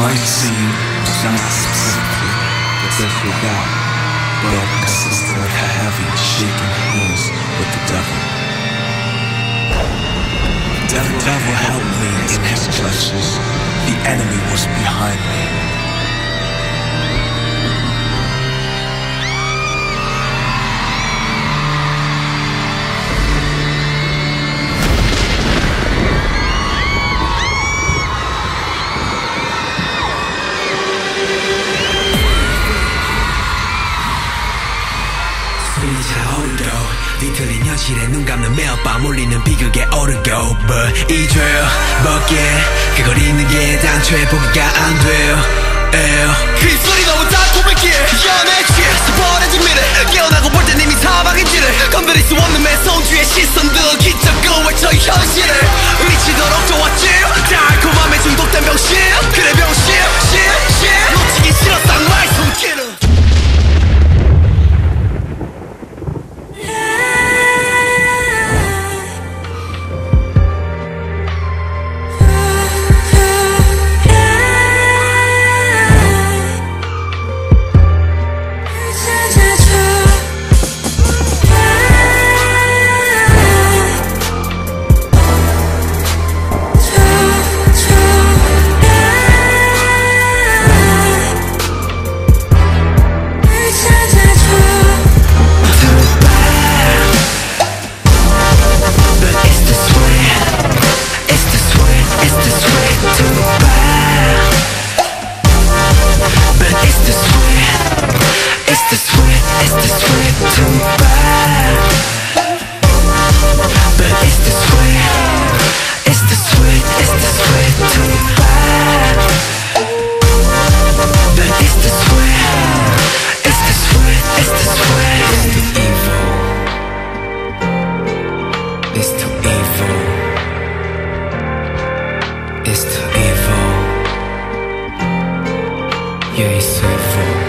might seem not specifically disregard, but consistently heavy, shaking hands with the devil. The devil held me in his clutches. The enemy was behind me. 뒤틀린 현실에 눈 감는 매일 밤 울리는 비극에 오르고 But 잊어버게 그걸 잊는 게 단초에 포기가 안 돼요 그 입술이 너무 달콤했기에 연애취해 버려진 미래 깨어나고 볼 땐 이미 사방인지를 건드릴 수 없는 매성주의 시선들 기적으로 외쳐 이 현실을 미치도록 좋았지 달콤함에 중독된 병신 그래 병신 놓치기 싫어 쌍마의 손길을 It's too evil. Yeah, it's so evil.